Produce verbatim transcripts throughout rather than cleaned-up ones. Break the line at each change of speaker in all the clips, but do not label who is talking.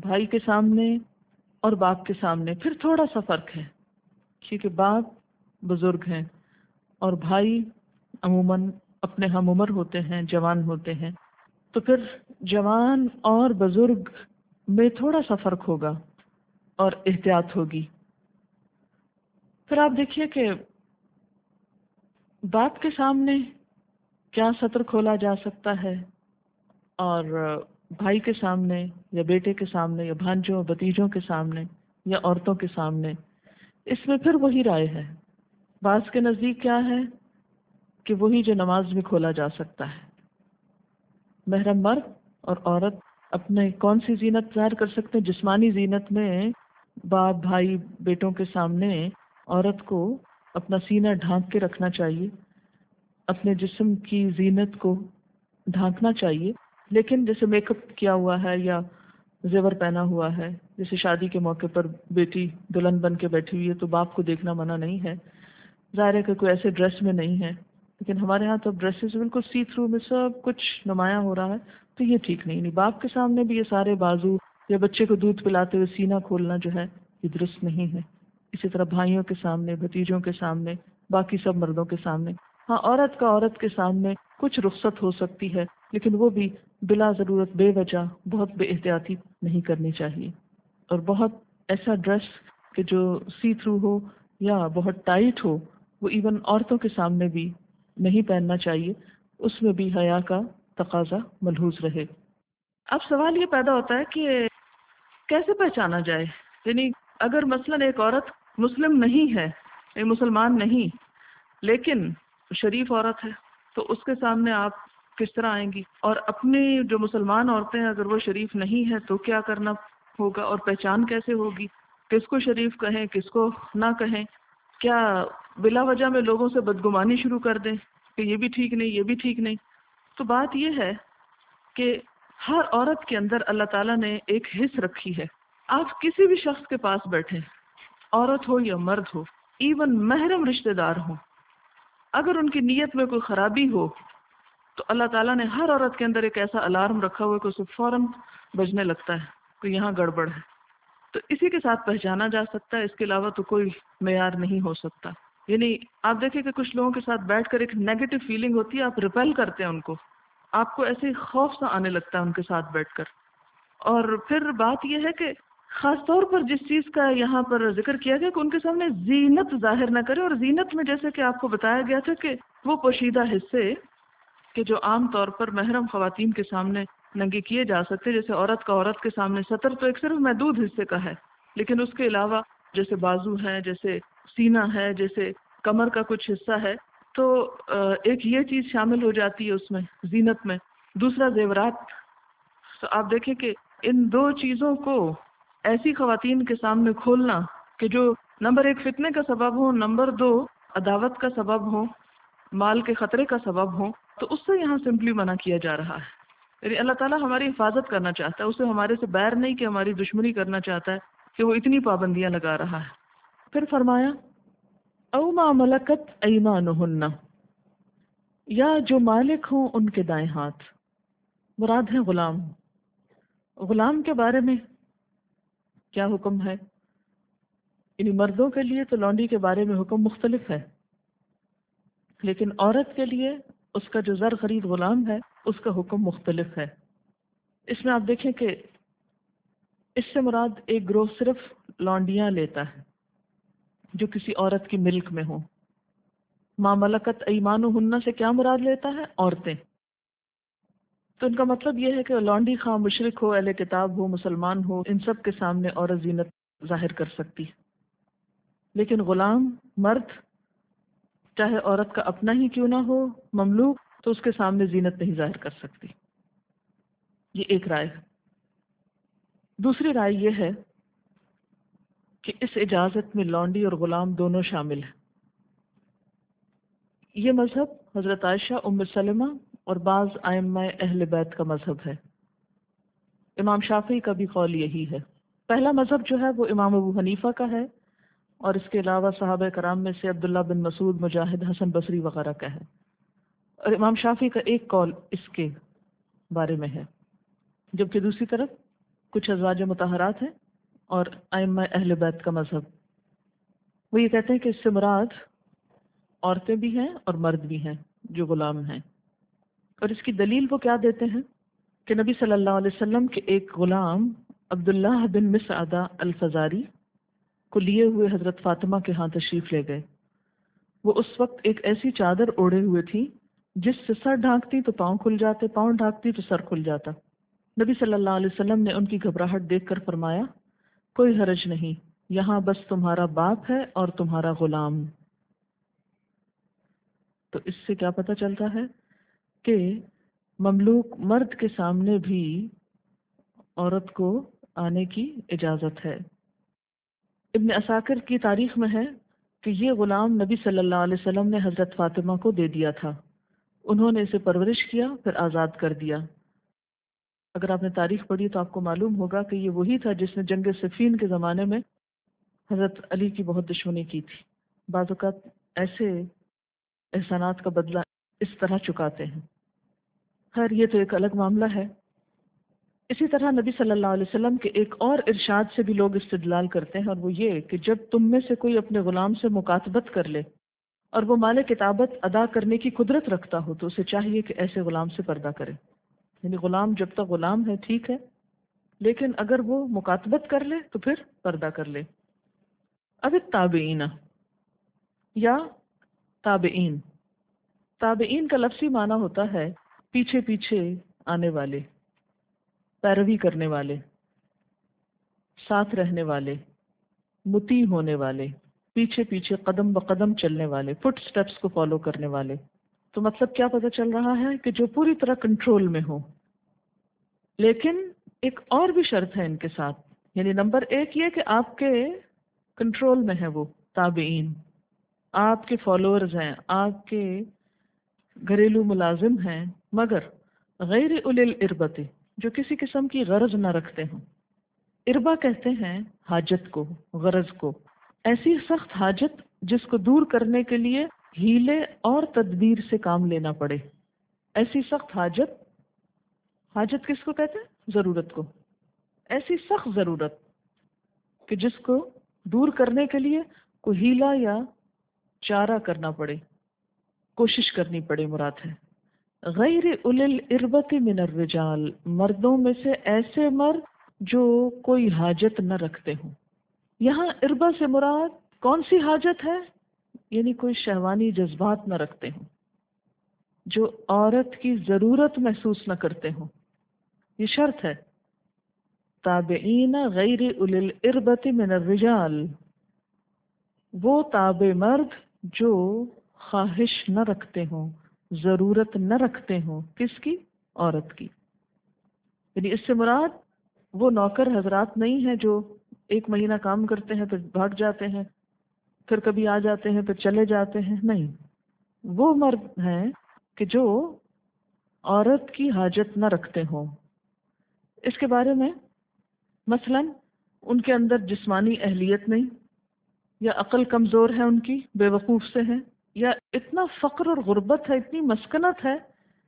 بھائی کے سامنے اور باپ کے سامنے پھر تھوڑا سا فرق ہے، کیونکہ باپ بزرگ ہیں اور بھائی عموماً اپنے ہم عمر ہوتے ہیں، جوان ہوتے ہیں، تو پھر جوان اور بزرگ میں تھوڑا سا فرق ہوگا اور احتیاط ہوگی۔ پھر آپ دیکھیے کہ باپ کے سامنے کیا سطر کھولا جا سکتا ہے، اور بھائی کے سامنے یا بیٹے کے سامنے یا بھانجوں بھتیجوں کے سامنے یا عورتوں کے سامنے، اس میں پھر وہی رائے ہے۔ بعض کے نزدیک کیا ہے کہ وہی جو نماز میں کھولا جا سکتا ہے، محرم مرد اور عورت اپنے کون سی زینت ظاہر کر سکتے ہیں؟ جسمانی زینت میں باپ بھائی بیٹوں کے سامنے عورت کو اپنا سینہ ڈھانپ کے رکھنا چاہیے، اپنے جسم کی زینت کو ڈھانکنا چاہیے، لیکن جیسے میک اپ کیا ہوا ہے یا زیور پہنا ہوا ہے، جیسے شادی کے موقع پر بیٹی دلہن بن کے بیٹھی ہوئی ہے تو باپ کو دیکھنا منع نہیں ہے، ظاہر ہے کہ کوئی ایسے ڈریس میں نہیں ہے، لیکن ہمارے ہاں تو ڈریسز بالکل سی تھرو میں سب کچھ نمایاں ہو رہا ہے، تو یہ ٹھیک نہیں نہیں باپ کے سامنے بھی یہ سارے بازو یا بچے کو دودھ پلاتے ہوئے سینہ کھولنا جو ہے یہ درست نہیں ہے۔ اسی طرح بھائیوں کے سامنے، بھتیجوں کے سامنے، باقی سب مردوں کے سامنے، ہاں عورت کا عورت کے سامنے کچھ رخصت ہو سکتی ہے، لیکن وہ بھی بلا ضرورت بے وجہ بہت بے احتیاطی نہیں کرنی چاہیے، اور بہت ایسا ڈریس کہ جو سی تھرو ہو یا بہت ٹائٹ ہو وہ ایون عورتوں کے سامنے بھی نہیں پہننا چاہیے، اس میں بھی حیا کا تقاضا ملحوظ رہے۔ اب سوال یہ پیدا ہوتا ہے کہ کیسے پہچانا جائے؟ یعنی اگر مثلاً ایک عورت مسلم نہیں ہے، ایک مسلمان نہیں، لیکن شریف عورت ہے، تو اس کے سامنے آپ کس طرح آئیں گی؟ اور اپنی جو مسلمان عورتیں ہیں اگر وہ شریف نہیں ہے تو کیا کرنا ہوگا، اور پہچان کیسے ہوگی؟ کس کو شریف کہیں، کس کو نہ کہیں؟ کیا بلا وجہ میں لوگوں سے بدگمانی شروع کر دیں کہ یہ بھی ٹھیک نہیں، یہ بھی ٹھیک نہیں؟ تو بات یہ ہے کہ ہر عورت کے اندر اللہ تعالیٰ نے ایک حس رکھی ہے۔ آپ کسی بھی شخص کے پاس بیٹھیں، عورت ہو یا مرد ہو، ایون محرم رشتہ دار ہو، اگر ان کی نیت میں کوئی خرابی ہو تو اللہ تعالیٰ نے ہر عورت کے اندر ایک ایسا الارم رکھا ہوا ہے کہ اسے فوراً بجنے لگتا ہے کہ یہاں گڑبڑ ہے، تو اسی کے ساتھ پہچانا جا سکتا ہے، اس کے علاوہ تو کوئی معیار نہیں ہو سکتا۔ یعنی آپ دیکھیں کہ کچھ لوگوں کے ساتھ بیٹھ کر ایک نیگیٹو فیلنگ ہوتی ہے، آپ ریپیل کرتے ہیں ان کو، آپ کو ایسے خوف سا آنے لگتا ہے ان کے ساتھ بیٹھ کر۔ اور پھر بات یہ ہے کہ خاص طور پر جس چیز کا یہاں پر ذکر کیا گیا کہ ان کے سامنے زینت ظاہر نہ کرے، اور زینت میں جیسے کہ آپ کو بتایا گیا تھا کہ وہ پوشیدہ حصے کہ جو عام طور پر محرم خواتین کے سامنے ننگے کیے جا سکتے، جیسے عورت کا عورت کے سامنے سطر تو ایک صرف محدود حصے کا ہے، لیکن اس کے علاوہ جیسے بازو ہے، جیسے سینہ ہے، جیسے کمر کا کچھ حصہ ہے، تو ایک یہ چیز شامل ہو جاتی ہے اس میں زینت میں۔ دوسرا زیورات، تو آپ دیکھیں کہ ان دو چیزوں کو ایسی خواتین کے سامنے کھولنا کہ جو نمبر ایک فتنے کا سبب ہو، نمبر دو عداوت کا سبب ہو، مال کے خطرے کا سبب ہو، تو اس سے یہاں سمپلی منع کیا جا رہا ہے۔ یعنی اللہ تعالیٰ ہماری حفاظت کرنا چاہتا ہے، اسے ہمارے سے بیر نہیں کہ ہماری دشمنی کرنا چاہتا ہے کہ وہ اتنی پابندیاں لگا رہا ہے۔ پھر فرمایا او ما ملکت ایمانہن، یا جو مالک ہوں ان کے دائیں ہاتھ، مراد ہے غلام۔ غلام کے بارے میں کیا حکم ہے؟ یعنی مردوں کے لیے تو لونڈی کے بارے میں حکم مختلف ہے، لیکن عورت کے لیے اس کا جو زر خرید غلام ہے اس کا حکم مختلف ہے۔ اس میں آپ دیکھیں کہ اس سے مراد ایک گروہ صرف لونڈیاں لیتا ہے جو کسی عورت کی ملک میں ہوں۔ ما ملکت ایمانہن سے کیا مراد لیتا ہے؟ عورتیں۔ تو ان کا مطلب یہ ہے کہ لونڈی خواہ مشرک ہو، اہل کتاب ہو، مسلمان ہو، ان سب کے سامنے عورت زینت ظاہر کر سکتی، لیکن غلام مرد چاہے عورت کا اپنا ہی کیوں نہ ہو، مملوک، تو اس کے سامنے زینت نہیں ظاہر کر سکتی۔ یہ ایک رائے ہے۔ دوسری رائے یہ ہے کہ اس اجازت میں لونڈی اور غلام دونوں شامل ہیں۔ یہ مذہب حضرت عائشہ، ام سلمہ اور بعض ائمہ اہل بیت کا مذہب ہے۔ امام شافعی کا بھی قول یہی ہے۔ پہلا مذہب جو ہے وہ امام ابو حنیفہ کا ہے، اور اس کے علاوہ صحابہ کرام میں سے عبداللہ بن مسعود، مجاہد، حسن بصری وغیرہ کا ہے، اور امام شافعی کا ایک قول اس کے بارے میں ہے، جبکہ دوسری طرف کچھ ازواج مطہرات ہیں اور ائمہ اہل بیت کا مذہب، وہ یہ کہتے ہیں کہ اس سے مراد عورتیں بھی ہیں اور مرد بھی ہیں جو غلام ہیں. اور اس کی دلیل وہ کیا دیتے ہیں کہ نبی صلی اللہ علیہ وسلم کے ایک غلام عبداللہ بن مسعدہ الفزاری کو لیے ہوئے حضرت فاطمہ کے ہاں تشریف لے گئے. وہ اس وقت ایک ایسی چادر اوڑھے ہوئے تھی جس سے سر ڈھانکتی تو پاؤں کھل جاتے، پاؤں ڈھانکتی تو سر کھل جاتا. نبی صلی اللہ علیہ وسلم نے ان کی گھبراہٹ دیکھ کر فرمایا کوئی حرج نہیں، یہاں بس تمہارا باپ ہے اور تمہارا غلام. تو اس سے کیا پتہ چلتا ہے کہ مملوک مرد کے سامنے بھی عورت کو آنے کی اجازت ہے. ابن عساکر کی تاریخ میں ہے کہ یہ غلام نبی صلی اللہ علیہ وسلم نے حضرت فاطمہ کو دے دیا تھا. انہوں نے اسے پرورش کیا پھر آزاد کر دیا. اگر آپ نے تاریخ پڑھی تو آپ کو معلوم ہوگا کہ یہ وہی تھا جس نے جنگ صفین کے زمانے میں حضرت علی کی بہت دشمنی کی تھی. بعض اوقات ایسے احسانات کا بدلہ اس طرح چکاتے ہیں. خیر یہ تو ایک الگ معاملہ ہے. اسی طرح نبی صلی اللہ علیہ وسلم کے ایک اور ارشاد سے بھی لوگ استدلال کرتے ہیں، اور وہ یہ کہ جب تم میں سے کوئی اپنے غلام سے مکاتبت کر لے اور وہ مال کتابت ادا کرنے کی قدرت رکھتا ہو تو اسے چاہیے کہ ایسے غلام سے پردہ کرے. یعنی غلام جب تک غلام ہے ٹھیک ہے، لیکن اگر وہ مکاتبت کر لے تو پھر پردہ کر لے. اب تابعین یا تابعین، تابعین کا لفظی معنی ہوتا ہے پیچھے پیچھے آنے والے، پیروی کرنے والے، ساتھ رہنے والے، مطیع ہونے والے، پیچھے پیچھے قدم بقدم چلنے والے، فٹ سٹیپس کو فالو کرنے والے. تو مطلب کیا پتہ چل رہا ہے کہ جو پوری طرح کنٹرول میں ہو. لیکن ایک اور بھی شرط ہے ان کے ساتھ، یعنی نمبر ایک یہ کہ آپ کے کنٹرول میں ہے وہ تابعین، آپ کے فالوورز ہیں، آپ کے گھریلو ملازم ہیں، مگر غیر اولی الاربۃ، جو کسی قسم کی غرض نہ رکھتے ہوں. اربا کہتے ہیں حاجت کو، غرض کو، ایسی سخت حاجت جس کو دور کرنے کے لیے ہیلے اور تدبیر سے کام لینا پڑے. ایسی سخت حاجت، حاجت کس کو کہتے ہیں؟ ضرورت کو. ایسی سخت ضرورت کہ جس کو دور کرنے کے لیے کوئی ہیلا یا چارہ کرنا پڑے، کوشش کرنی پڑے مراد ہے. غیر اولی الاربۃ من الرجال، مردوں میں سے ایسے مرد جو کوئی حاجت نہ رکھتے ہوں. یہاں اربا سے مراد کون سی حاجت ہے؟ یعنی کوئی شہوانی جذبات نہ رکھتے ہوں، جو عورت کی ضرورت محسوس نہ کرتے ہوں. یہ شرط ہے. تابعین غیر اولی الاربۃ من الرجال، وہ تابع مرد جو خواہش نہ رکھتے ہوں، ضرورت نہ رکھتے ہوں. کس کی؟ عورت کی. یعنی اس سے مراد وہ نوکر حضرات نہیں ہیں جو ایک مہینہ کام کرتے ہیں پھر بھاگ جاتے ہیں، پھر کبھی آ جاتے ہیں پھر چلے جاتے ہیں. نہیں، وہ مرد ہیں کہ جو عورت کی حاجت نہ رکھتے ہوں. اس کے بارے میں مثلا ان کے اندر جسمانی اہلیت نہیں، یا عقل کمزور ہے ان کی، بے وقوف سے ہیں، یا اتنا فقر اور غربت ہے، اتنی مسکنت ہے،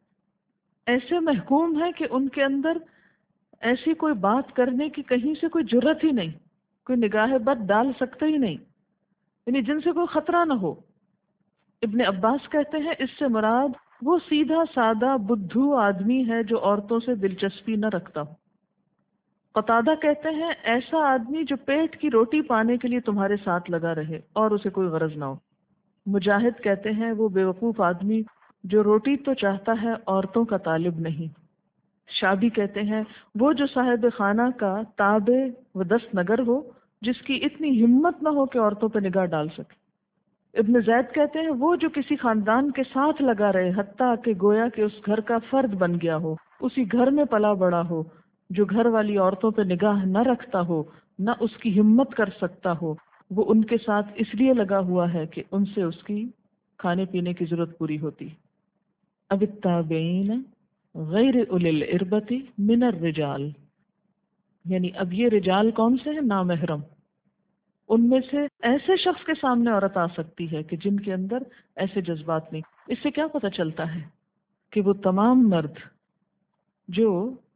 ایسے محکوم ہے کہ ان کے اندر ایسی کوئی بات کرنے کی کہیں سے کوئی جرت ہی نہیں، کوئی نگاہ بد ڈال سکتے ہی نہیں، یعنی جن سے کوئی خطرہ نہ ہو. ابن عباس کہتے ہیں اس سے مراد وہ سیدھا سادہ بدھو آدمی ہے جو عورتوں سے دلچسپی نہ رکھتا ہو. قتادہ کہتے ہیں ایسا آدمی جو پیٹ کی روٹی پانے کے لیے تمہارے ساتھ لگا رہے اور اسے کوئی غرض نہ ہو. مجاہد کہتے ہیں وہ بے وقوف آدمی جو روٹی تو چاہتا ہے عورتوں کا طالب نہیں. شابی کہتے ہیں وہ جو صاحب خانہ کا تابع و دست نگر ہو، جس کی اتنی ہمت نہ ہو کہ عورتوں پہ نگاہ ڈال سکے. ابن زید کہتے ہیں وہ جو کسی خاندان کے ساتھ لگا رہے حتیٰ کہ گویا کہ اس گھر کا فرد بن گیا ہو، اسی گھر میں پلا بڑا ہو، جو گھر والی عورتوں پہ نگاہ نہ رکھتا ہو، نہ اس کی ہمت کر سکتا ہو، وہ ان کے ساتھ اس لیے لگا ہوا ہے کہ ان سے اس کی کھانے پینے کی ضرورت پوری ہوتی. اب التابعین غیر اولی الاربۃ من الرجال، یعنی اب یہ رجال کون سے ہیں؟ نامحرم. ان میں سے ایسے شخص کے سامنے عورت آ سکتی ہے کہ جن کے اندر ایسے جذبات نہیں. اس سے کیا پتہ چلتا ہے کہ وہ تمام مرد جو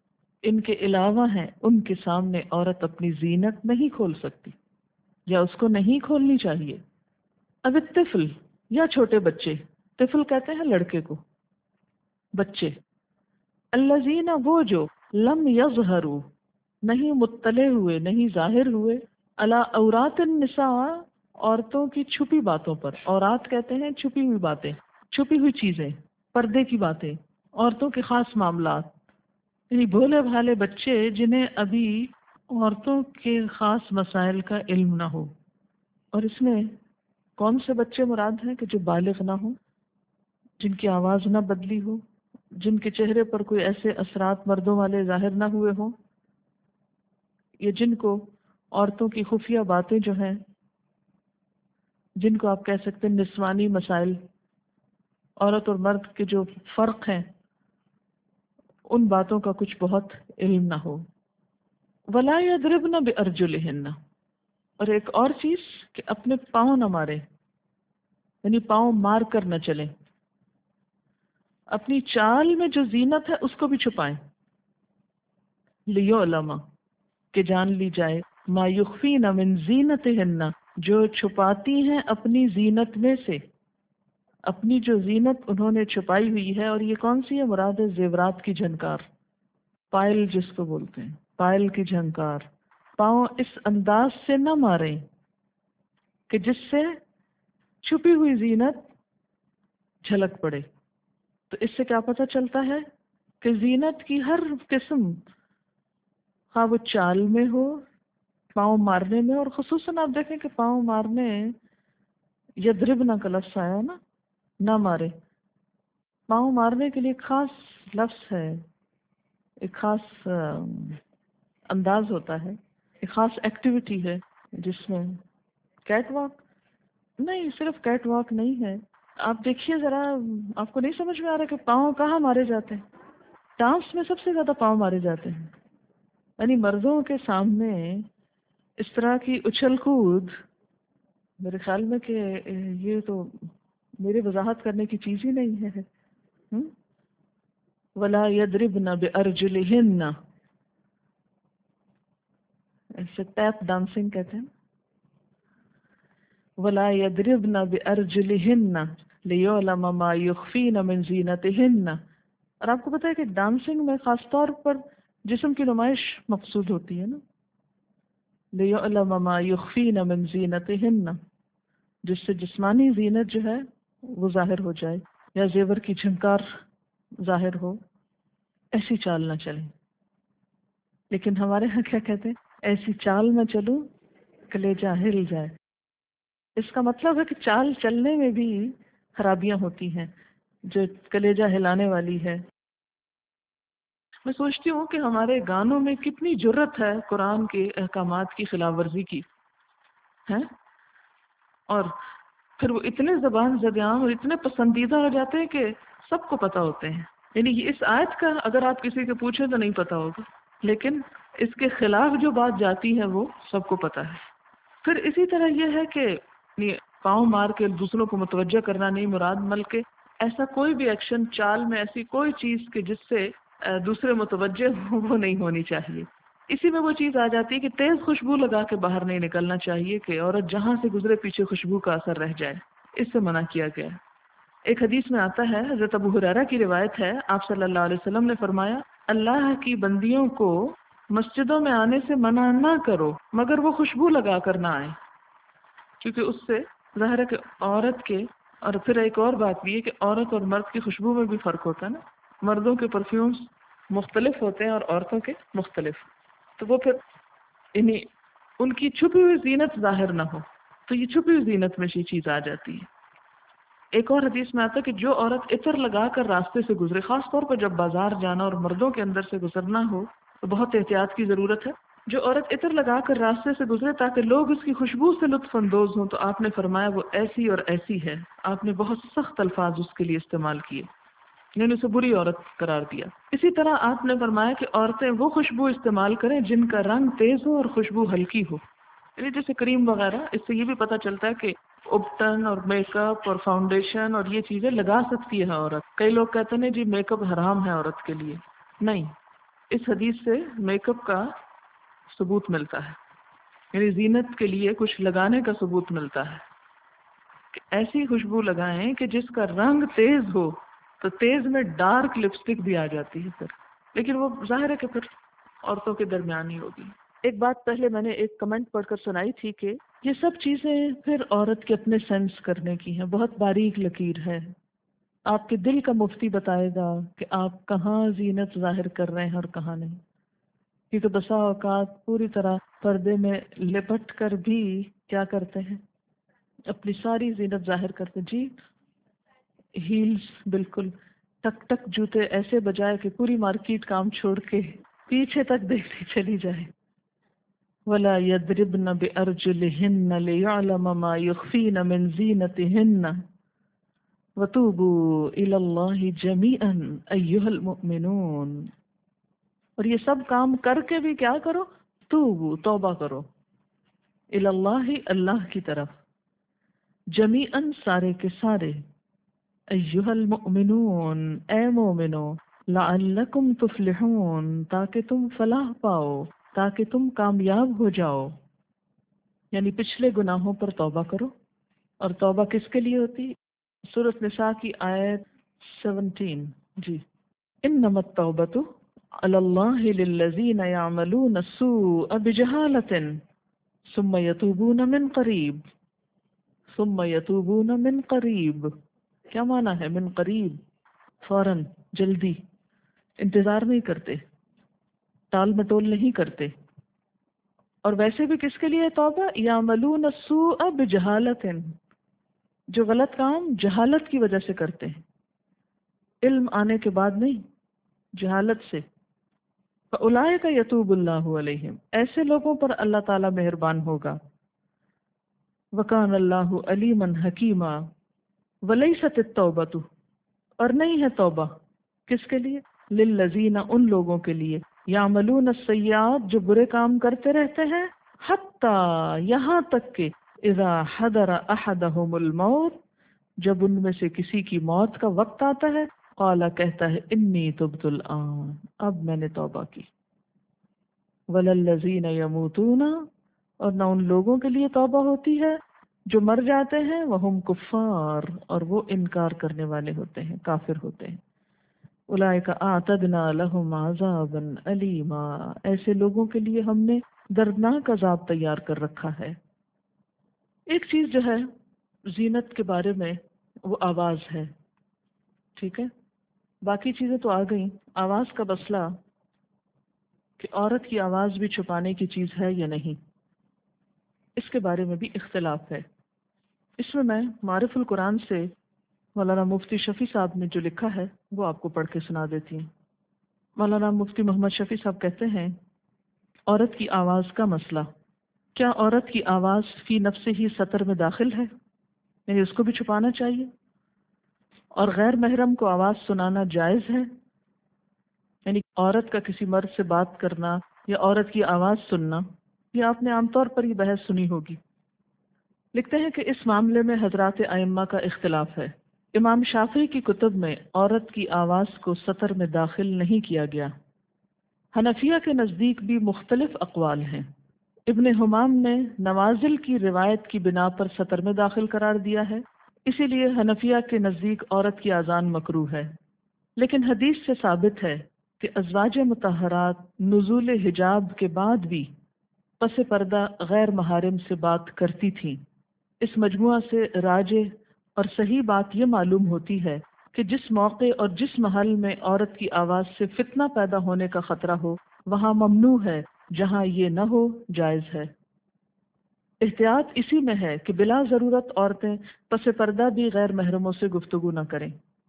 ان کے علاوہ ہیں ان کے سامنے عورت اپنی زینت نہیں کھول سکتی یا اس کو نہیں کھولنی چاہیے. اب الطفل یا چھوٹے بچے، طفل کہتے ہیں لڑکے کو، بچے، الذین وہ جو لم یظہروا نہیں مطلع ہوئے، نہیں ظاہر ہوئے، علی عورات النساء عورتوں کی چھپی باتوں پر. عورات کہتے ہیں چھپی ہوئی باتیں، چھپی ہوئی چیزیں، پردے کی باتیں، عورتوں کے خاص معاملات. یعنی بھولے بھالے بچے جنہیں ابھی عورتوں کے خاص مسائل کا علم نہ ہو. اور اس میں کون سے بچے مراد ہیں؟ کہ جو بالغ نہ ہوں، جن کی آواز نہ بدلی ہو، جن کے چہرے پر کوئی ایسے اثرات مردوں والے ظاہر نہ ہوئے ہوں، یا جن کو عورتوں کی خفیہ باتیں جو ہیں، جن کو آپ کہہ سکتے ہیں نسوانی مسائل، عورت اور مرد کے جو فرق ہیں ان باتوں کا کچھ بہت علم نہ ہو. وَلَا يَضْرِبْنَ بِأَرْجُلِهِنَّ، اور ایک اور چیز کہ اپنے پاؤں نہ مارے، یعنی پاؤں مار کر نہ چلیں. اپنی چال میں جو زینت ہے اس کو بھی چھپائیں. لِيُعْلَمَ، کہ جان لی جائے، مَا يُخْفِينَ مِن زِينَتِهِنَّ، جو چھپاتی ہیں اپنی زینت میں سے، اپنی جو زینت انہوں نے چھپائی ہوئی ہے. اور یہ کون سی ہے؟ مراد ہے زیورات کی جھنکار، پائل جس کو بولتے ہیں، پائل کی جھنکار. پاؤں اس انداز سے نہ ماریں کہ جس سے چھپی ہوئی زینت جھلک پڑے. تو اس سے کیا پتہ چلتا ہے کہ زینت کی ہر قسم، خواہ وہ چال میں ہو، پاؤں مارنے میں، اور خصوصاً آپ دیکھیں کہ پاؤں مارنے یضربنا کا لفظ آیا نا، نہ مارے. پاؤں مارنے کے لیے ایک خاص لفظ ہے، ایک خاص انداز ہوتا ہے، ایک خاص ایکٹیویٹی ہے جس میں کیٹ واک، نہیں صرف کیٹ واک نہیں ہے. آپ دیکھیے ذرا، آپ کو نہیں سمجھ میں آ رہا کہ پاؤں کہاں مارے جاتے ہیں؟ ڈانس میں سب سے زیادہ پاؤں مارے جاتے ہیں. یعنی مردوں کے سامنے اس طرح کی اچھل کود، میرے خیال میں کہ یہ تو میری وضاحت کرنے کی چیز ہی نہیں ہے. وَلَا يَضْرِبْنَ بِأَرْجُلِهِنَّ، اسے ٹیپ ڈانسنگ کہتے ہیں. وَلَا يَضْرِبْنَ بِأَرْجُلِهِنَّ لِيُعْلَمَ مَا يُخْفِينَ مِن زِينَتِهِنَّ. اور آپ کو پتہ ہے کہ ڈانسنگ میں خاص طور پر جسم کی نمائش مقصود ہوتی ہے نا، لِيُعْلَمَ مَا يُخْفِينَ مِن زِينَتِهِنَّ، جس سے جسمانی زینت جو ہے وہ ظاہر ہو جائے یا زیور کی جھنکار ظاہر ہو. ایسی چال نہ چلیں. لیکن ہمارے ہاں کیا کہتے ہیں؟ ایسی چال نہ چلوں کلیجہ ہل جائے. اس کا مطلب ہے کہ چال چلنے میں بھی خرابیاں ہوتی ہیں جو کلیجہ ہلانے والی ہے. میں سوچتی ہوں کہ ہمارے گانوں میں کتنی جرت ہے قرآن کے احکامات کی خلاف ورزی کی ہے، اور پھر وہ اتنے زبان زدیان اور اتنے پسندیدہ ہو جاتے ہیں کہ سب کو پتہ ہوتے ہیں. یعنی اس آیت کا اگر آپ کسی کو پوچھیں تو نہیں پتہ ہوگا، لیکن اس کے خلاف جو بات جاتی ہے وہ سب کو پتہ ہے. پھر اسی طرح یہ ہے کہ پاؤں مار کے دوسروں کو متوجہ کرنا نہیں مراد، بلکہ ایسا کوئی بھی ایکشن، چال میں ایسی کوئی چیز کہ جس سے دوسرے متوجہ ہوں وہ نہیں ہونی چاہیے. اسی میں وہ چیز آ جاتی ہے کہ تیز خوشبو لگا کے باہر نہیں نکلنا چاہیے کہ عورت جہاں سے گزرے پیچھے خوشبو کا اثر رہ جائے، اس سے منع کیا گیا. ایک حدیث میں آتا ہے، حضرت ابو ہریرہ کی روایت ہے، آپ صلی اللہ علیہ وسلم نے فرمایا، اللہ کی بندیوں کو مسجدوں میں آنے سے منع نہ کرو مگر وہ خوشبو لگا کر نہ آئے، کیونکہ اس سے ظاہر ہے کہ عورت کے، اور پھر ایک اور بات بھی ہے کہ عورت اور مرد کی خوشبو میں بھی فرق ہوتا ہے نا. مردوں کے پرفیومز مختلف ہوتے ہیں اور عورتوں کے مختلف، تو وہ پھر یعنی ان کی چھپی ہوئی زینت ظاہر نہ ہو، تو یہ چھپی ہوئی زینت میں یہ چیز آ جاتی ہے. ایک اور حدیث میں آتا ہے کہ جو عورت عطر لگا کر راستے سے گزرے، خاص طور پر جب بازار جانا اور مردوں کے اندر سے گزرنا ہو تو بہت احتیاط کی ضرورت ہے. جو عورت عطر لگا کر راستے سے گزرے تاکہ لوگ اس کی خوشبو سے لطف اندوز ہوں، تو آپ نے فرمایا وہ ایسی اور ایسی ہے. آپ نے بہت سخت الفاظ اس کے لیے استعمال کیے، یعنی اسے بری عورت قرار دیا. اسی طرح آپ نے فرمایا کہ عورتیں وہ خوشبو استعمال کریں جن کا رنگ تیز ہو اور خوشبو ہلکی ہو، یعنی جیسے کریم وغیرہ. اس سے یہ بھی پتہ چلتا ہے کہ اپٹن اور میک اپ اور فاؤنڈیشن اور یہ چیزیں لگا سکتی ہے عورت. کئی لوگ کہتے ہیں جی میک اپ حرام ہے عورت کے لیے، نہیں، اس حدیث سے میک اپ کا ثبوت ملتا ہے، یعنی زینت کے لیے کچھ لگانے کا ثبوت ملتا ہے کہ ایسی خوشبو لگائیں کہ جس کا رنگ تیز ہو، تو تیز میں ڈارک لپسٹک بھی آ جاتی ہے پھر، لیکن وہ ظاہر ہے کہ پھر عورتوں کے درمیان ہی ہوگی۔ ایک بات پہلے میں نے ایک کمنٹ پڑھ کر سنائی تھی کہ یہ سب چیزیں پھر عورت کے اپنے سینس کرنے کی ہیں، بہت باریک لکیر ہے۔ آپ کے دل کا مفتی بتائے گا کہ آپ کہاں زینت ظاہر کر رہے ہیں اور کہاں نہیں، کیونکہ بسا اوقات پوری طرح پردے میں لپٹ کر بھی کیا کرتے ہیں، اپنی ساری زینت ظاہر کرتے ہیں۔ جی ہیلز، بالکل ٹک ٹک جوتے ایسے بجائے کہ پوری مارکیٹ کام چھوڑ کے پیچھے تک دیکھتی چلی جائے۔ وَلَا يَضْرِبْنَ بِأَرْجُلِهِنَّ لِيَعْلَمَ مَا يُخْفِينَ مِنْ زِينَتِهِنَّ وَتُوبُوا إِلَى اللَّهِ جَمِيعًا أَيُّهَا الْمُؤْمِنُونَ۔ اور یہ سب کام کر کے بھی کیا کرو؟ توبو، توبہ کرو، الی اللہ، اللہ کی طرف، جمیعاً، سارے کے سارے، ایہا المؤمنون، اے مومنو، لعلکم تفلحون، تاکہ تم فلاح پاؤ، تاکہ تم کامیاب ہو جاؤ۔ یعنی پچھلے گناہوں پر توبہ کرو، اور توبہ کس کے لیے ہوتی؟ سورۃ نساء کی آیت سیونٹین، جی، انما التوبۃ علی اللہ للذین یعملون السوء بجہالۃ ثم یتوبون من قریب، ثم یتوبون من قریب، کیا معنی ہے من قریب؟ فوراً، جلدی، انتظار نہیں کرتے، ٹال مٹول نہیں کرتے۔ اور ویسے بھی کس کے لیے توبہ؟ یعملون السوء بجہالۃ، جو غلط کام جہالت کی وجہ سے کرتے ہیں، علم آنے کے بعد نہیں، جہالت سے۔ فَأُولَٰئِکَ یتوب اللہ علیہم، ایسے لوگوں پر اللہ تعالیٰ مہربان ہوگا۔ وَكَانَ اللَّهُ عَلِيمًا حَكِيمًا۔ وَلَيْسَتِ التَّوْبَةُ، اور نہیں ہے توبہ کس کے لیے؟ للذین، ان لوگوں کے لیے، یعملون السیئات، جو برے کام کرتے رہتے ہیں، حتیٰ، یہاں تک کہ، اذا حضر احدہم الموت، جب ان میں سے کسی کی موت کا وقت آتا ہے، قالا، کہتا ہے، انی تبت الآن، اب میں نے توبہ کی۔ وللذین یموتون، اور نہ ان لوگوں کے لیے توبہ ہوتی ہے جو مر جاتے ہیں، وہم کفار، اور وہ انکار کرنے والے ہوتے ہیں، کافر ہوتے ہیں۔ اولئک اعتدنا لہم عذابا علیما، ایسے لوگوں کے لیے ہم نے دردناک عذاب تیار کر رکھا ہے۔ ایک چیز جو ہے زینت کے بارے میں، وہ آواز ہے، ٹھیک ہے، باقی چیزیں تو آ گئیں۔ آواز کا مسئلہ کہ عورت کی آواز بھی چھپانے کی چیز ہے یا نہیں، اس کے بارے میں بھی اختلاف ہے۔ اس میں میں معرف القرآن سے مولانا مفتی شفیع صاحب نے جو لکھا ہے وہ آپ کو پڑھ کے سنا دیتی ہوں۔ مولانا مفتی محمد شفیع صاحب کہتے ہیں، عورت کی آواز کا مسئلہ، کیا عورت کی آواز فی نفس ہی سطر میں داخل ہے، یعنی اس کو بھی چھپانا چاہیے؟ اور غیر محرم کو آواز سنانا جائز ہے؟ یعنی عورت کا کسی مرد سے بات کرنا یا عورت کی آواز سننا، یہ آپ نے عام طور پر یہ بحث سنی ہوگی۔ لکھتے ہیں کہ اس معاملے میں حضرات ائمہ کا اختلاف ہے۔ امام شافعی کی کتب میں عورت کی آواز کو سطر میں داخل نہیں کیا گیا۔ حنفیہ کے نزدیک بھی مختلف اقوال ہیں۔ ابن حمام نے نوازل کی روایت کی بنا پر سطر میں داخل قرار دیا ہے، اسی لیے حنفیہ کے نزدیک عورت کی اذان مکروہ ہے۔ لیکن حدیث سے ثابت ہے کہ ازواج مطہرات نزول حجاب کے بعد بھی پس پردہ غیر محارم سے بات کرتی تھیں۔ اس مجموعہ سے راجح اور صحیح بات یہ معلوم ہوتی ہے کہ جس موقع اور جس محل میں عورت کی آواز سے فتنہ پیدا ہونے کا خطرہ ہو، وہاں ممنوع ہے، جہاں یہ نہ ہو جائز ہے۔ احتیاط اسی میں ہے کہ بلا ضرورت عورتیں پس پردہ بھی غیر محرموں سے گفتگو نہ کریں۔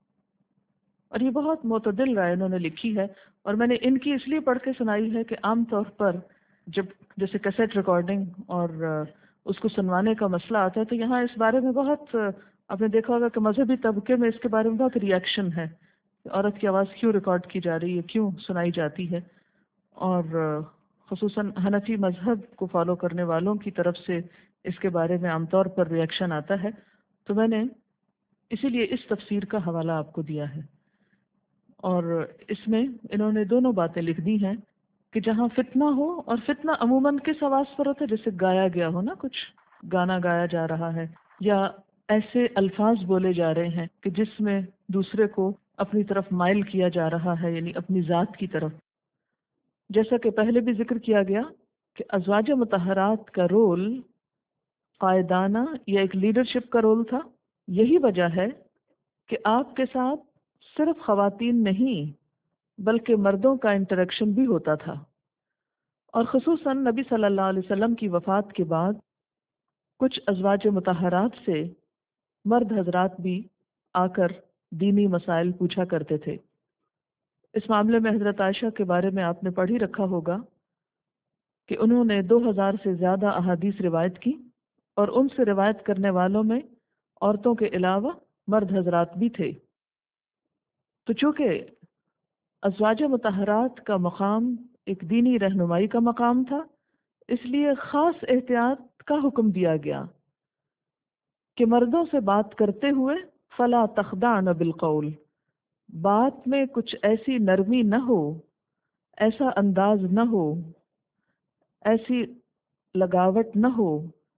اور یہ بہت معتدل رائے انہوں نے لکھی ہے، اور میں نے ان کی اس لیے پڑھ کے سنائی ہے کہ عام طور پر جب جیسے کیسٹ ریکارڈنگ اور اس کو سنوانے کا مسئلہ آتا ہے تو یہاں اس بارے میں بہت، آپ نے دیکھا ہوگا کہ مذہبی طبقے میں اس کے بارے میں بہت ری ایکشن ہے، عورت کی آواز کیوں ریکارڈ کی جا رہی ہے، کیوں سنائی جاتی ہے، اور خصوصاً حنفی مذہب کو فالو کرنے والوں کی طرف سے اس کے بارے میں عام طور پر ری ایکشن آتا ہے، تو میں نے اسی لیے اس تفسیر کا حوالہ آپ کو دیا ہے۔ اور اس میں انہوں نے دونوں باتیں لکھ دی ہیں کہ جہاں فتنہ ہو، اور فتنہ عموماً کس آواز پر ہوتا ہے؟ جیسے گایا گیا ہو نا، کچھ گانا گایا جا رہا ہے یا ایسے الفاظ بولے جا رہے ہیں کہ جس میں دوسرے کو اپنی طرف مائل کیا جا رہا ہے، یعنی اپنی ذات کی طرف. جیسا کہ پہلے بھی ذکر کیا گیا کہ ازواج مطہرات کا رول قائدانہ یا ایک لیڈرشپ کا رول تھا. یہی وجہ ہے کہ آپ کے ساتھ صرف خواتین نہیں بلکہ مردوں کا انٹریکشن بھی ہوتا تھا، اور خصوصاً نبی صلی اللہ علیہ وسلم کی وفات کے بعد کچھ ازواج مطہرات سے مرد حضرات بھی آ کر دینی مسائل پوچھا کرتے تھے. اس معاملے میں حضرت عائشہ کے بارے میں آپ نے پڑھ ہی رکھا ہوگا کہ انہوں نے دو ہزار سے زیادہ احادیث روایت کی، اور ان سے روایت کرنے والوں میں عورتوں کے علاوہ مرد حضرات بھی تھے. تو چونکہ ازواج مطہرات کا مقام ایک دینی رہنمائی کا مقام تھا، اس لیے خاص احتیاط کا حکم دیا گیا کہ مردوں سے بات کرتے ہوئے فلا تخضعن بالقول، بات میں کچھ ایسی نرمی نہ ہو، ایسا انداز نہ ہو، ایسی لگاوٹ نہ ہو،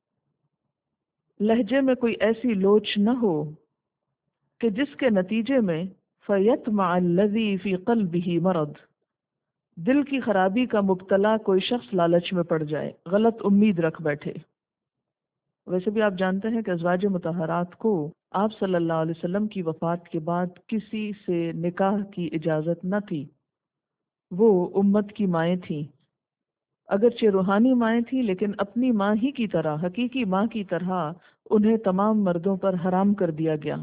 لہجے میں کوئی ایسی لوچ نہ ہو کہ جس کے نتیجے میں فَيَطْمَعَ الَّذِي فِي قَلْبِهِ مرض، دل کی خرابی کا مبتلا کوئی شخص لالچ میں پڑ جائے، غلط امید رکھ بیٹھے. ویسے بھی آپ جانتے ہیں کہ ازواج مطہرات کو آپ صلی اللہ علیہ وسلم کی وفات کے بعد کسی سے نکاح کی اجازت نہ تھی. وہ امت کی مائیں تھیں، اگرچہ روحانی مائیں تھیں، لیکن اپنی ماں ہی کی طرح، حقیقی ماں کی طرح انہیں تمام مردوں پر حرام کر دیا گیا.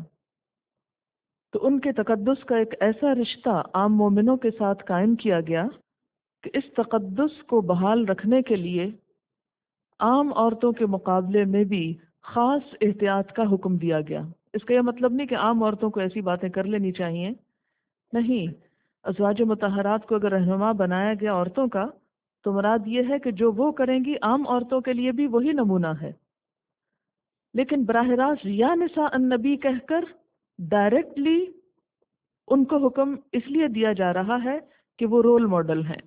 تو ان کے تقدس کا ایک ایسا رشتہ عام مومنوں کے ساتھ قائم کیا گیا کہ اس تقدس کو بحال رکھنے کے لیے عام عورتوں کے مقابلے میں بھی خاص احتیاط کا حکم دیا گیا. اس کا یہ مطلب نہیں کہ عام عورتوں کو ایسی باتیں کر لینی چاہیے، نہیں. ازواج مطہرات کو اگر رہنما بنایا گیا عورتوں کا، تو مراد یہ ہے کہ جو وہ کریں گی عام عورتوں کے لیے بھی وہی نمونہ ہے. لیکن براہ راست یا نساء النبی کہہ کر ڈائریکٹلی ان کو حکم اس لیے دیا جا رہا ہے کہ وہ رول ماڈل ہیں.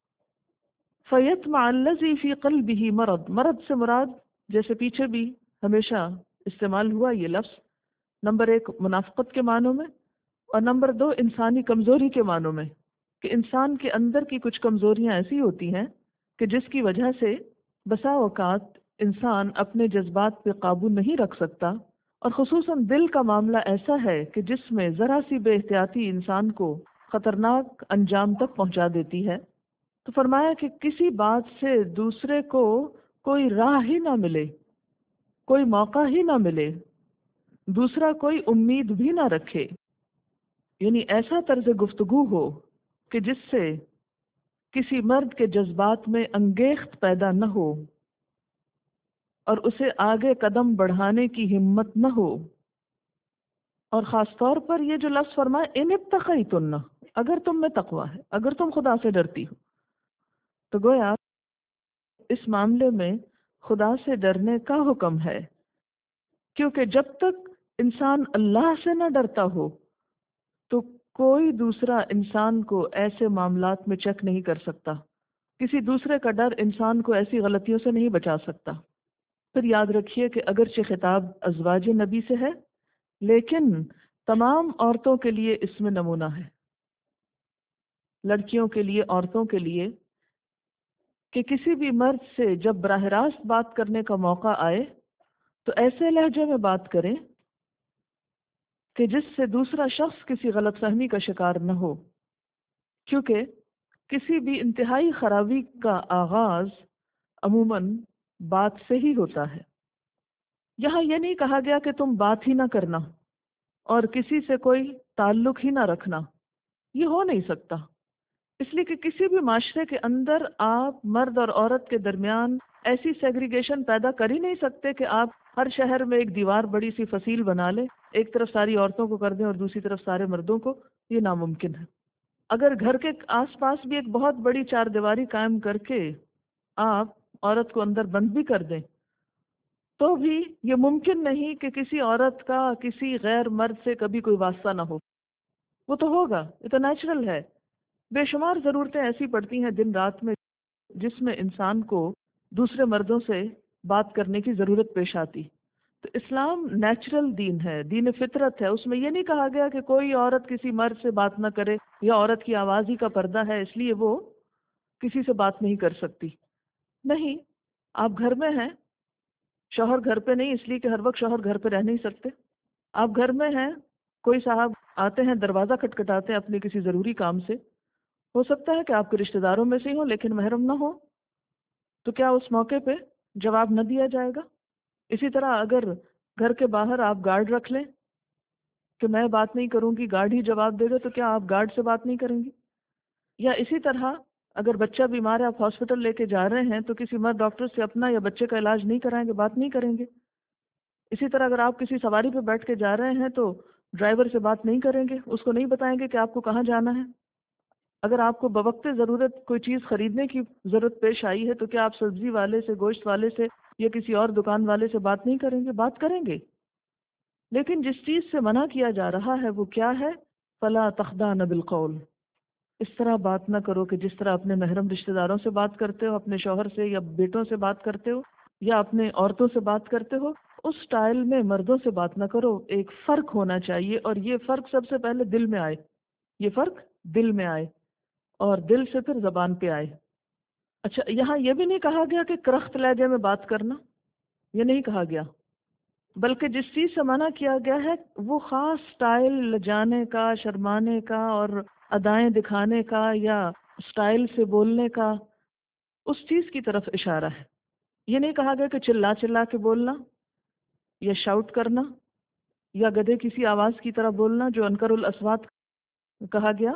فَيَطْمَعَ الَّذِي فِي قَلْبِهِ مرض، مرض سے مراد جیسے پیچھے بھی ہمیشہ استعمال ہوا یہ لفظ، نمبر ایک منافقت کے معنوں میں، اور نمبر دو انسانی کمزوری کے معنوں میں، کہ انسان کے اندر کی کچھ کمزوریاں ایسی ہوتی ہیں کہ جس کی وجہ سے بسا اوقات انسان اپنے جذبات پہ قابو نہیں رکھ سکتا، اور خصوصاً دل کا معاملہ ایسا ہے کہ جس میں ذرا سی بے احتیاطی انسان کو خطرناک انجام تک پہنچا دیتی ہے. تو فرمایا کہ کسی بات سے دوسرے کو کوئی راہ ہی نہ ملے، کوئی موقع ہی نہ ملے، دوسرا کوئی امید بھی نہ رکھے. یعنی ایسا طرز گفتگو ہو کہ جس سے کسی مرد کے جذبات میں انگیخت پیدا نہ ہو اور اسے آگے قدم بڑھانے کی ہمت نہ ہو. اور خاص طور پر یہ جو لفظ فرمائے ان اتقیتن، اگر تم میں تقوی ہے، اگر تم خدا سے ڈرتی ہو، تو گویا اس معاملے میں خدا سے ڈرنے کا حکم ہے. کیونکہ جب تک انسان اللہ سے نہ ڈرتا ہو تو کوئی دوسرا انسان کو ایسے معاملات میں چیک نہیں کر سکتا. کسی دوسرے کا ڈر انسان کو ایسی غلطیوں سے نہیں بچا سکتا. پھر یاد رکھیے کہ اگرچہ خطاب ازواج نبی سے ہے، لیکن تمام عورتوں کے لیے اس میں نمونہ ہے، لڑکیوں کے لیے، عورتوں کے لیے، کہ کسی بھی مرد سے جب براہ راست بات کرنے کا موقع آئے تو ایسے لہجے میں بات کریں کہ جس سے دوسرا شخص کسی غلط فہمی کا شکار نہ ہو. کیونکہ کسی بھی انتہائی خرابی کا آغاز عموماً بات سے ہی ہوتا ہے. یہاں یہ نہیں کہا گیا کہ تم بات ہی نہ کرنا اور کسی سے کوئی تعلق ہی نہ رکھنا، یہ ہو نہیں سکتا. اس لیے کہ کسی بھی معاشرے کے اندر آپ مرد اور عورت کے درمیان ایسی سیگریگیشن پیدا کر ہی نہیں سکتے کہ آپ ہر شہر میں ایک دیوار بڑی سی فصیل بنا لیں، ایک طرف ساری عورتوں کو کر دیں اور دوسری طرف سارے مردوں کو. یہ ناممکن ہے. اگر گھر کے آس پاس بھی ایک بہت بڑی چار دیواری قائم کر کے آپ عورت کو اندر بند بھی کر دیں تو بھی یہ ممکن نہیں کہ کسی عورت کا کسی غیر مرد سے کبھی کوئی واسطہ نہ ہو. وہ تو ہوگا، یہ تو نیچرل ہے. بے شمار ضرورتیں ایسی پڑتی ہیں دن رات میں جس میں انسان کو دوسرے مردوں سے بات کرنے کی ضرورت پیش آتی. تو اسلام نیچرل دین ہے، دین فطرت ہے. اس میں یہ نہیں کہا گیا کہ کوئی عورت کسی مرد سے بات نہ کرے، یا عورت کی آواز ہی کا پردہ ہے اس لیے وہ کسی سے بات نہیں کر سکتی. نہیں، آپ گھر میں ہیں، شوہر گھر پہ نہیں اس لیے کہ ہر وقت شوہر گھر پہ رہ نہیں سکتے. آپ گھر میں ہیں، کوئی صاحب آتے ہیں دروازہ کھٹکھٹاتے ہیں اپنے کسی ضروری کام سے، ہو سکتا ہے کہ آپ کے رشتہ داروں میں سے ہی ہوں لیکن محرم نہ ہو، تو کیا اس موقع پہ جواب نہ دیا جائے گا؟ اسی طرح اگر گھر کے باہر آپ گارڈ رکھ لیں کہ میں بات نہیں کروں گی، گارڈ ہی جواب دے گا، تو کیا آپ گارڈ سے بات نہیں کریں گی؟ یا اسی طرح اگر بچہ بیمار ہے، آپ ہاسپٹل لے کے جا رہے ہیں، تو کسی مرد ڈاکٹر سے اپنا یا بچے کا علاج نہیں کرائیں گے، بات نہیں کریں گے. اسی طرح اگر آپ کسی سواری پہ بیٹھ کے جا رہے ہیں تو ڈرائیور سے بات نہیں کریں گے، اس کو نہیں بتائیں گے کہ آپ کو کہاں جانا ہے. اگر آپ کو بوقت ضرورت کوئی چیز خریدنے کی ضرورت پیش آئی ہے تو کیا آپ سبزی والے سے، گوشت والے سے یا کسی اور دکان والے سے بات نہیں کریں گے؟ بات کریں گے. لیکن جس چیز سے منع کیا جا رہا ہے وہ کیا ہے؟ فلا تخضعن بالقول. اس طرح بات نہ کرو کہ جس طرح اپنے محرم رشتہ داروں سے بات کرتے ہو، اپنے شوہر سے یا بیٹوں سے بات کرتے ہو یا اپنے عورتوں سے بات کرتے ہو، اس سٹائل میں مردوں سے بات نہ کرو. ایک فرق ہونا چاہیے، اور یہ فرق سب سے پہلے دل میں آئے. یہ فرق دل میں آئے اور دل سے پھر زبان پہ آئے. اچھا، یہاں یہ بھی نہیں کہا گیا کہ کرخت لہجے میں بات کرنا، یہ نہیں کہا گیا، بلکہ جس چیز سے منع کیا گیا ہے وہ خاص سٹائل لجانے کا، شرمانے کا اور ادائیں دکھانے کا یا سٹائل سے بولنے کا، اس چیز کی طرف اشارہ ہے. یہ نہیں کہا گیا کہ چلا چلا کے بولنا یا شاؤٹ کرنا یا گدھے کسی آواز کی طرح بولنا جو انکر الاصوات کہا گیا.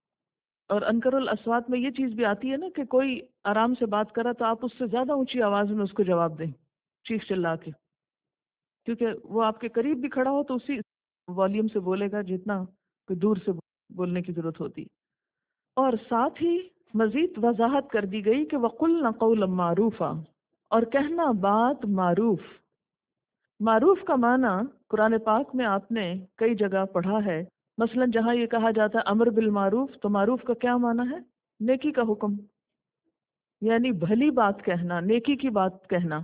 اور انکر الاصوات میں یہ چیز بھی آتی ہے نا کہ کوئی آرام سے بات کرا تو آپ اس سے زیادہ اونچی آواز میں اس کو جواب دیں، چیخ چلا کے، کیونکہ وہ آپ کے قریب بھی کھڑا ہو تو اسی والیوم سے بولے گا جتنا کوئی دور سے بولنے کی ضرورت ہوتی. اور ساتھ ہی مزید وضاحت کر دی گئی کہ وَقُلْنَ قَوْلًا مَعْرُوفًا، اور کہنا بات معروف. معروف کا معنی قرآن پاک میں آپ نے کئی جگہ پڑھا ہے. مثلا جہاں یہ کہا جاتا ہے امر بالمعروف، تو معروف کا کیا معنی ہے؟ نیکی کا حکم، یعنی بھلی بات کہنا، نیکی کی بات کہنا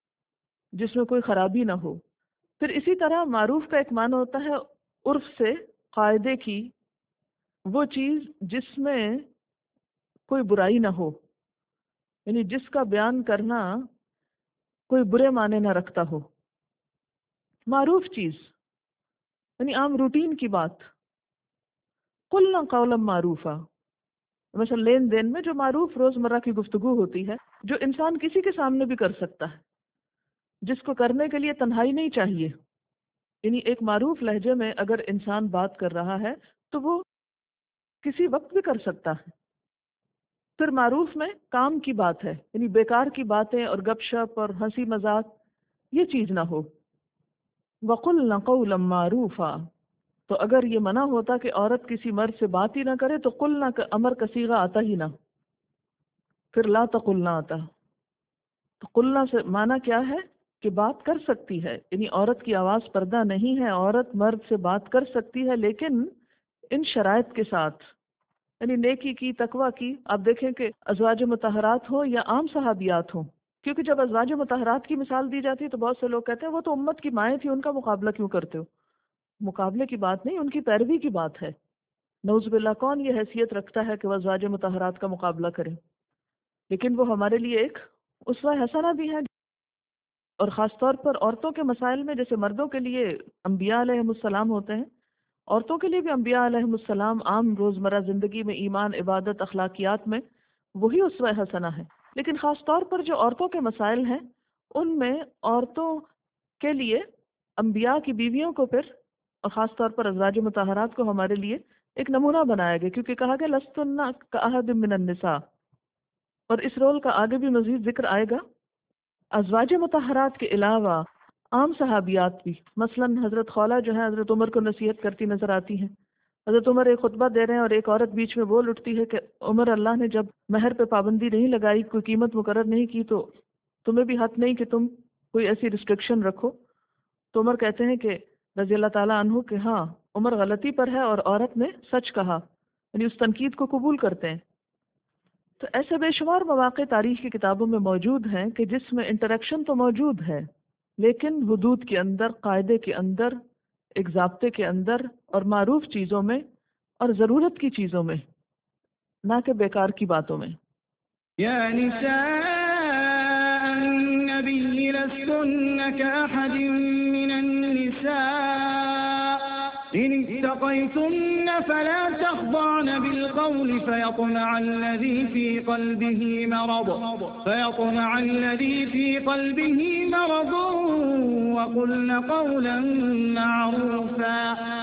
جس میں کوئی خرابی نہ ہو. پھر اسی طرح معروف کا ایک معنی ہوتا ہے عرف سے، قاعدے کی، وہ چیز جس میں کوئی برائی نہ ہو، یعنی جس کا بیان کرنا کوئی برے معنی نہ رکھتا ہو. معروف چیز یعنی عام روٹین کی بات. قلنا قولا معروفا، مثلا لین دین میں جو معروف روزمرہ کی گفتگو ہوتی ہے جو انسان کسی کے سامنے بھی کر سکتا ہے، جس کو کرنے کے لیے تنہائی نہیں چاہیے. یعنی ایک معروف لہجے میں اگر انسان بات کر رہا ہے تو وہ کسی وقت بھی کر سکتا ہے. پھر معروف میں کام کی بات ہے، یعنی بیکار کی باتیں اور گپ شپ اور ہنسی مذاق یہ چیز نہ ہو. وَقُلْنَ قَوْلًا مَّعْرُوفًا، تو اگر یہ منع ہوتا کہ عورت کسی مرد سے بات ہی نہ کرے تو قلنا کا امر کا صیغہ آتا ہی نہ، پھر لا تقلنا آتا. تو قلنا سے معنی کیا ہے کہ بات کر سکتی ہے، یعنی عورت کی آواز پردہ نہیں ہے، عورت مرد سے بات کر سکتی ہے لیکن ان شرائط کے ساتھ، یعنی نیکی کی، تقوی کی. آپ دیکھیں کہ ازواج مطہرات ہو یا عام صحابیات ہوں، کیونکہ جب ازواج مطہرات کی مثال دی جاتی ہے تو بہت سے لوگ کہتے ہیں وہ تو امت کی مائیں تھیں، ان کا مقابلہ کیوں کرتے ہو؟ مقابلے کی بات نہیں، ان کی پیروی کی بات ہے. نعوذ باللہ، کون یہ حیثیت رکھتا ہے کہ وہ ازواج مطہرات کا مقابلہ کریں؟ لیکن وہ ہمارے لیے ایک اسوہ حسنہ بھی ہے. اور خاص طور پر عورتوں کے مسائل میں، جیسے مردوں کے لیے انبیاء علیہ السلام ہوتے ہیں، عورتوں کے لیے بھی انبیاء علیہ السلام عام روزمرہ زندگی میں ایمان، عبادت، اخلاقیات میں وہی اسوہ حسنہ ہے. لیکن خاص طور پر جو عورتوں کے مسائل ہیں ان میں عورتوں کے لیے انبیاء کی بیویوں کو پھر، اور خاص طور پر ازواج مطہرات کو ہمارے لیے ایک نمونہ بنایا گیا، کیونکہ کہا گیا لستن کأحد من النساء. اور اس رول کا آگے بھی مزید ذکر آئے گا. ازواج مطہرات کے علاوہ عام صحابیات بھی، مثلا حضرت خولہ جو ہے حضرت عمر کو نصیحت کرتی نظر آتی ہیں. حضرت عمر ایک خطبہ دے رہے ہیں اور ایک عورت بیچ میں بول اٹھتی ہے کہ عمر، اللہ نے جب مہر پہ پابندی نہیں لگائی، کوئی قیمت مقرر نہیں کی، تو تمہیں بھی حق نہیں کہ تم کوئی ایسی ریسٹرکشن رکھو. تو عمر کہتے ہیں کہ رضی اللہ تعالیٰ عنہ کہ ہاں، عمر غلطی پر ہے اور عورت نے سچ کہا، یعنی اس تنقید کو قبول کرتے ہیں۔ تو ایسے بے شمار مواقع تاریخ کی کتابوں میں موجود ہیں کہ جس میں انٹریکشن تو موجود ہے، لیکن حدود کے اندر، قاعدے کے اندر، ایک ضابطے کے اندر، اور معروف چیزوں میں اور ضرورت کی چیزوں میں، نہ کہ بیکار کی باتوں میں۔
یا نساء النبی لستن کأحد من النساء إن اتقيتن فلا تخضعن بالقول فيطمع الذي في قلبه مرض فيطمع الذي في قلبه مرض وقلن قولا معروفا۔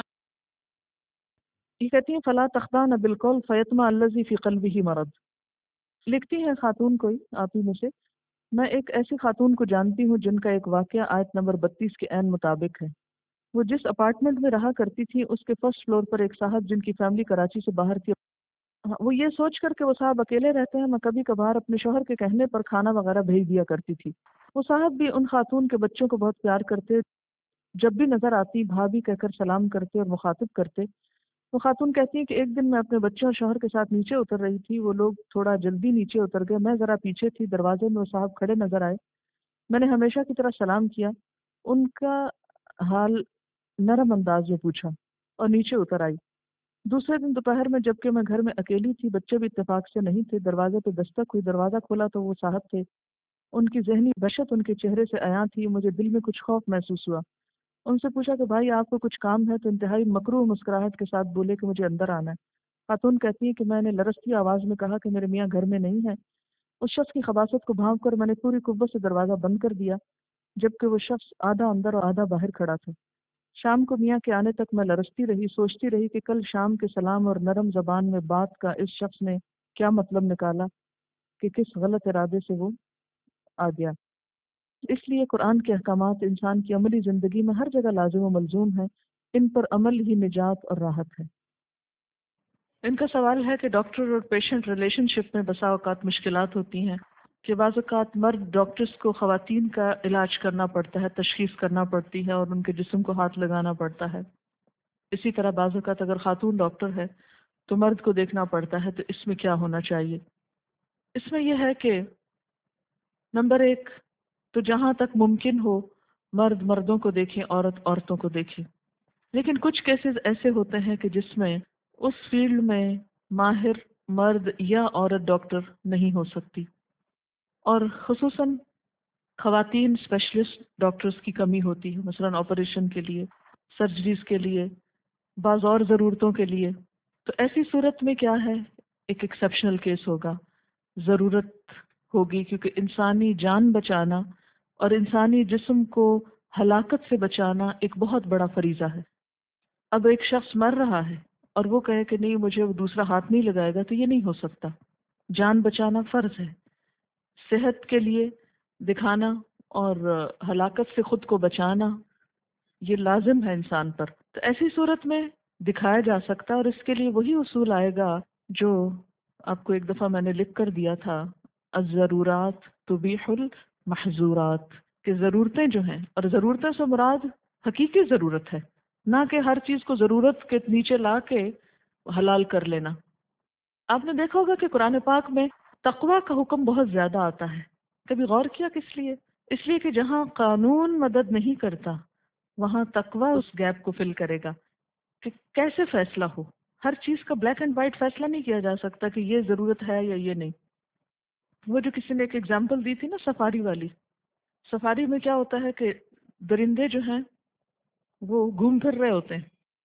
یہ کہتی ہیں فلا تخضعن بالقول فيطمع الذي في قلبه مرض۔ لکھتی ہیں خاتون کوئی آپ ہی میں سے، میں ایک ایسی خاتون کو جانتی ہوں جن کا ایک واقعہ آیت نمبر بتیس کے عین مطابق ہے۔ وہ جس اپارٹمنٹ میں رہا کرتی تھی اس کے فرسٹ فلور پر ایک صاحب جن کی فیملی کراچی سے باہر تھی، وہ یہ سوچ کر کہ وہ صاحب اکیلے رہتے ہیں، میں کبھی کبھار اپنے شوہر کے کہنے پر کھانا وغیرہ بھیج دیا کرتی تھی۔ وہ صاحب بھی ان خاتون کے بچوں کو بہت پیار کرتے، جب بھی نظر آتی بھابھی کہہ کر سلام کرتے اور مخاطب کرتے۔ وہ خاتون کہتی ہیں کہ ایک دن میں اپنے بچوں اور شوہر کے ساتھ نیچے اتر رہی تھی، وہ لوگ تھوڑا جلدی نیچے اتر گئے، میں ذرا پیچھے تھی، دروازے میں وہ صاحب کھڑے نظر آئے، میں نے ہمیشہ کی طرح سلام کیا، ان کا حال نرم انداز میں پوچھا اور نیچے اتر آئی۔ دوسرے دن دوپہر میں جبکہ میں گھر میں اکیلی تھی، بچے بھی اتفاق سے نہیں تھے، دروازے پہ دستک ہوئی، دروازہ کھولا تو وہ صاحب تھے۔ ان کی ذہنی دہشت ان کے چہرے سے عیاں تھی، مجھے دل میں کچھ خوف محسوس ہوا۔ ان سے پوچھا کہ بھائی آپ کو کچھ کام ہے؟ تو انتہائی مکروہ مسکراہٹ کے ساتھ بولے کہ مجھے اندر آنا ہے۔ خاتون کہتی ہے کہ میں نے لرزتی آواز میں کہا کہ میرے میاں گھر میں نہیں ہے۔ اس شخص کی خباثت کو بھانپ کر میں نے پوری قوت سے دروازہ بند کر دیا، جبکہ وہ شخص آدھا اندر اور آدھا باہر کھڑا تھا۔ شام کو میاں کے آنے تک میں لرزتی رہی، سوچتی رہی کہ کل شام کے سلام اور نرم زبان میں بات کا اس شخص نے کیا مطلب نکالا، کہ کس غلط ارادے سے وہ آ گیا۔ اس لیے قرآن کے احکامات انسان کی عملی زندگی میں ہر جگہ لازم و ملزوم ہیں، ان پر عمل ہی نجات اور راحت ہے۔ ان کا سوال ہے کہ ڈاکٹر اور پیشنٹ ریلیشن شپ میں بسا اوقات مشکلات ہوتی ہیں کہ بعض اوقات مرد ڈاکٹرز کو خواتین کا علاج کرنا پڑتا ہے، تشخیص کرنا پڑتی ہے اور ان کے جسم کو ہاتھ لگانا پڑتا ہے۔ اسی طرح بعض اوقات اگر خاتون ڈاکٹر ہے تو مرد کو دیکھنا پڑتا ہے، تو اس میں کیا ہونا چاہیے؟ اس میں یہ ہے کہ نمبر ایک تو جہاں تک ممکن ہو مرد مردوں کو دیکھیں، عورت عورتوں کو دیکھیں، لیکن کچھ کیسز ایسے ہوتے ہیں کہ جس میں اس فیلڈ میں ماہر مرد یا عورت ڈاکٹر نہیں ہو سکتی، اور خصوصاً خواتین اسپیشلسٹ ڈاکٹرز کی کمی ہوتی ہے، مثلاً آپریشن کے لیے، سرجریز کے لیے، بعض اور ضرورتوں کے لیے۔ تو ایسی صورت میں کیا ہے، ایک ایکسیپشنل کیس ہوگا، ضرورت ہوگی، کیونکہ انسانی جان بچانا اور انسانی جسم کو ہلاکت سے بچانا ایک بہت بڑا فریضہ ہے۔ اب ایک شخص مر رہا ہے اور وہ کہے کہ نہیں مجھے وہ دوسرا ہاتھ نہیں لگائے گا، تو یہ نہیں ہو سکتا۔ جان بچانا فرض ہے، صحت کے لیے دکھانا اور ہلاکت سے خود کو بچانا یہ لازم ہے انسان پر۔ تو ایسی صورت میں دکھایا جا سکتا ہے، اور اس کے لیے وہی اصول آئے گا جو آپ کو ایک دفعہ میں نے لکھ کر دیا تھا، الضرورات تبیح المحظورات، کہ ضرورتیں جو ہیں، اور ضرورتیں سے مراد حقیقی ضرورت ہے، نہ کہ ہر چیز کو ضرورت کے نیچے لا کے حلال کر لینا۔ آپ نے دیکھا ہوگا کہ قرآن پاک میں تقوی کا حکم بہت زیادہ آتا ہے، کبھی غور کیا کس لیے؟ اس لیے کہ جہاں قانون مدد نہیں کرتا وہاں تقوی اس گیپ کو فل کرے گا کہ کیسے فیصلہ ہو۔ ہر چیز کا بلیک اینڈ وائٹ فیصلہ نہیں کیا جا سکتا کہ یہ ضرورت ہے یا یہ نہیں۔ وہ جو کسی نے ایک ایگزامپل دی تھی نا سفاری والی، سفاری میں کیا ہوتا ہے کہ درندے جو ہیں وہ گھوم پھر رہے ہوتے ہیں،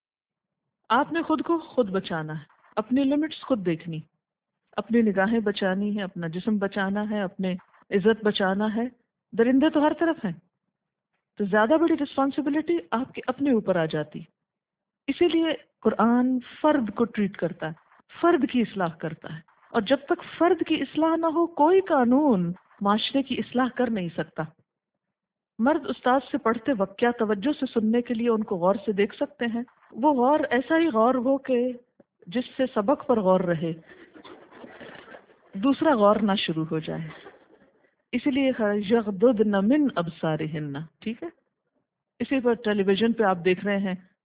آپ نے خود کو خود بچانا ہے، اپنی لمٹس خود دیکھنی، اپنی نگاہیں بچانی ہے، اپنا جسم بچانا ہے، اپنے عزت بچانا ہے۔ درندے تو ہر طرف ہیں، تو زیادہ بڑی رسپانسبلٹی آپ کے اپنے اوپر آ جاتی۔ اسی لیے قرآن فرد کو ٹریٹ کرتا ہے، فرد کی اصلاح کرتا ہے، اور جب تک فرد کی اصلاح نہ ہو کوئی قانون معاشرے کی اصلاح کر نہیں سکتا۔ مرد استاد سے پڑھتے وقت کیا توجہ سے سننے کے لیے ان کو غور سے دیکھ سکتے ہیں؟ وہ غور ایسا ہی غور ہو کہ جس سے سبق پر غور رہے، دوسرا غور نہ شروع ہو جائے۔ اسی لیے یغضضن من ابصارہن، ٹھیک ہے؟ اسی پر ٹیلی ویژن پہ آپ دیکھ رہے ہیں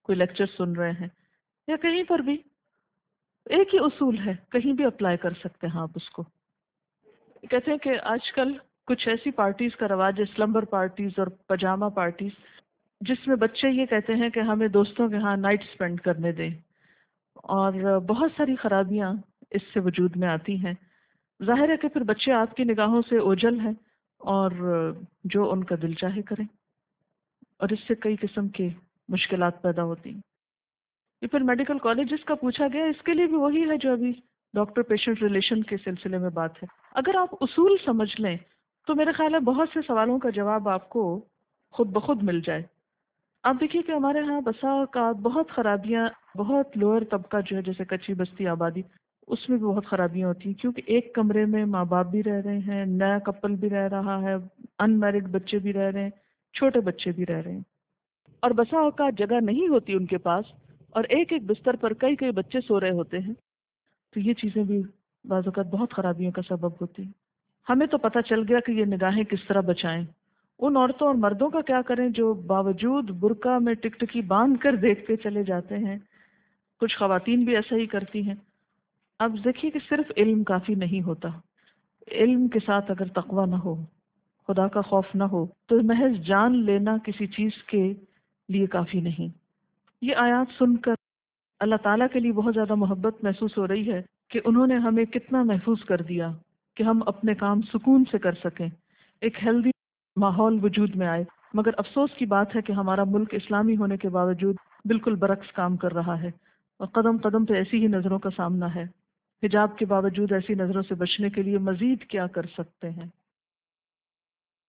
کوئی لیکچر سن رہے ہیں یا کہیں پر بھی، ایک ہی اصول ہے، کہیں بھی اپلائی کر سکتے ہیں آپ اس کو. کہتے ہیں کہ آج کل کچھ ایسی پارٹیز کا رواج ہے، سلمبر پارٹیز اور پجامہ پارٹیز، جس میں بچے یہ کہتے ہیں کہ ہمیں دوستوں کے ہاں نائٹ سپینڈ کرنے دیں، اور بہت ساری خرابیاں اس سے وجود میں آتی ہیں. ظاہر ہے کہ پھر بچے آپ کی نگاہوں سے اوجھل ہیں اور جو ان کا دل چاہے کریں، اور اس سے کئی قسم کے مشکلات پیدا ہوتی ہیں. یہ پھر میڈیکل کالجز کا پوچھا گیا، اس کے لیے بھی وہی ہے جو ابھی ڈاکٹر پیشنٹ ریلیشن کے سلسلے میں بات ہے. اگر آپ اصول سمجھ لیں تو میرا خیال ہے بہت سے سوالوں کا جواب آپ کو خود بخود مل جائے. آپ دیکھیے کہ ہمارے ہاں بسا اوقات بہت خرابیاں، بہت لوئر طبقہ جو ہے جیسے کچی بستی آبادی، اس میں بھی بہت خرابیاں ہوتی ہیں، کیونکہ ایک کمرے میں ماں باپ بھی رہ رہے ہیں، نیا کپل بھی رہ رہا ہے، ان میرڈ بچے بھی رہ رہے ہیں، چھوٹے بچے بھی رہ رہے ہیں، اور بسا اوقات جگہ نہیں ہوتی ان کے پاس، اور ایک ایک بستر پر کئی کئی بچے سو رہے ہوتے ہیں. تو یہ چیزیں بھی بعض اوقات بہت خرابیوں کا سبب ہوتی ہیں. ہمیں تو پتہ چل گیا کہ یہ نگاہیں کس طرح بچائیں. ان عورتوں اور مردوں کا کیا کریں جو باوجود برقع میں ٹکٹکی باندھ کر دیکھتے چلے جاتے ہیں. کچھ خواتین بھی ایسا ہی کرتی ہیں. اب دیکھیے کہ صرف علم کافی نہیں ہوتا، علم کے ساتھ اگر تقوی نہ ہو، خدا کا خوف نہ ہو، تو محض جان لینا کسی چیز کے لیے کافی نہیں. یہ آیات سن کر اللہ تعالیٰ کے لیے بہت زیادہ محبت محسوس ہو رہی ہے کہ انہوں نے ہمیں کتنا محفوظ کر دیا کہ ہم اپنے کام سکون سے کر سکیں، ایک ہیلدی ماحول وجود میں آئے. مگر افسوس کی بات ہے کہ ہمارا ملک اسلامی ہونے کے باوجود بالکل برعکس کام کر رہا ہے، اور قدم قدم پہ ایسی ہی نظروں کا سامنا ہے. حجاب کے باوجود ایسی نظروں سے بچنے کے لیے مزید کیا کر سکتے ہیں؟